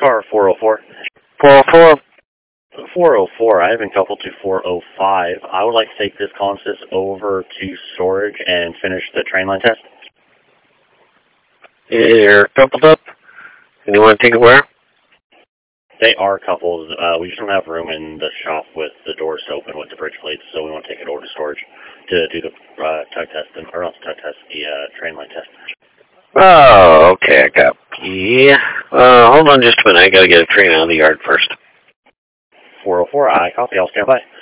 car 404. 404. 404, I have been coupled to 405. I would like to take this consist over to storage and finish the train line test. You're coupled up? And you want to take it where? They are coupled. We just don't have room in the shop with the doors open with the bridge plates, so we want to take it over to storage to do the tug test, or not the tug test, the train line test. Oh, okay, I got. Yeah. Hold on just a minute. I gotta get a train out of the yard first. 404, I copy. I'll stand by.